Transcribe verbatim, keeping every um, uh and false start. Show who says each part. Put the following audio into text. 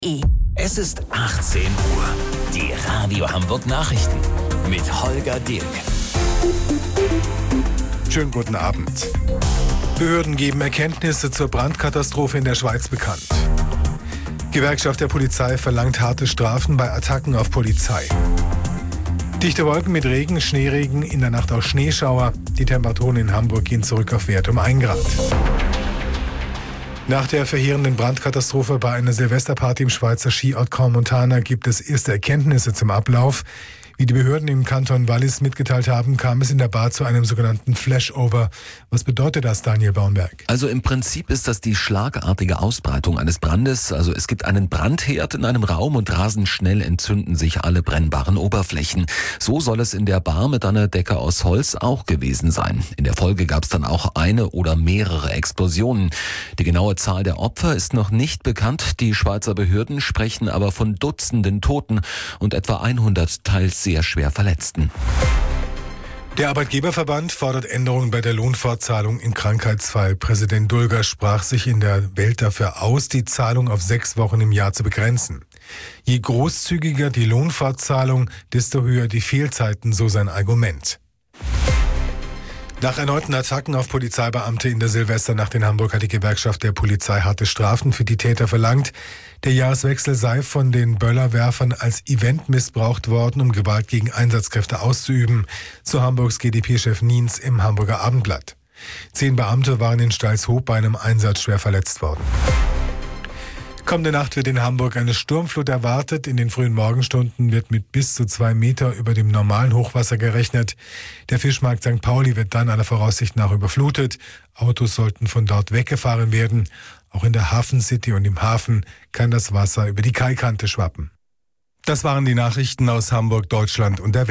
Speaker 1: Es ist achtzehn Uhr. Die Radio Hamburg Nachrichten mit Holger Dilk.
Speaker 2: Schönen guten Abend. Behörden geben Erkenntnisse zur Brandkatastrophe in der Schweiz bekannt. Gewerkschaft der Polizei verlangt harte Strafen bei Attacken auf Polizei. Dichte Wolken mit Regen, Schneeregen, in der Nacht auch Schneeschauer. Die Temperaturen in Hamburg gehen zurück auf Wert um ein Grad. Nach der verheerenden Brandkatastrophe bei einer Silvesterparty im Schweizer Skiort Crans-Montana gibt es erste Erkenntnisse zum Ablauf. Wie die Behörden im Kanton Wallis mitgeteilt haben, kam es in der Bar zu einem sogenannten Flashover. Was bedeutet das, Daniel Baumberg?
Speaker 3: Also im Prinzip ist das die schlagartige Ausbreitung eines Brandes. Also es gibt einen Brandherd in einem Raum und rasend schnell entzünden sich alle brennbaren Oberflächen. So soll es in der Bar mit einer Decke aus Holz auch gewesen sein. In der Folge gab es dann auch eine oder mehrere Explosionen. Die genaue Zahl der Opfer ist noch nicht bekannt. Die Schweizer Behörden sprechen aber von Dutzenden Toten und etwa hundert teils sehr schwer Verletzten.
Speaker 2: Der Arbeitgeberverband fordert Änderungen bei der Lohnfortzahlung im Krankheitsfall. Präsident Dulger sprach sich in der Welt dafür aus, die Zahlung auf sechs Wochen im Jahr zu begrenzen. Je großzügiger die Lohnfortzahlung, desto höher die Fehlzeiten, so sein Argument. Nach erneuten Attacken auf Polizeibeamte in der Silvesternacht in Hamburg hat die Gewerkschaft der Polizei harte Strafen für die Täter verlangt. Der Jahreswechsel sei von den Böllerwerfern als Event missbraucht worden, um Gewalt gegen Einsatzkräfte auszuüben, so Hamburgs G D P-Chef Niens im Hamburger Abendblatt. Zehn Beamte waren in Steilshoop bei einem Einsatz schwer verletzt worden. Kommende Nacht wird in Hamburg eine Sturmflut erwartet. In den frühen Morgenstunden wird mit bis zu zwei Meter über dem normalen Hochwasser gerechnet. Der Fischmarkt Sankt Pauli wird dann aller Voraussicht nach überflutet. Autos sollten von dort weggefahren werden. Auch in der Hafen City und im Hafen kann das Wasser über die Kaikante schwappen. Das waren die Nachrichten aus Hamburg, Deutschland und der Welt.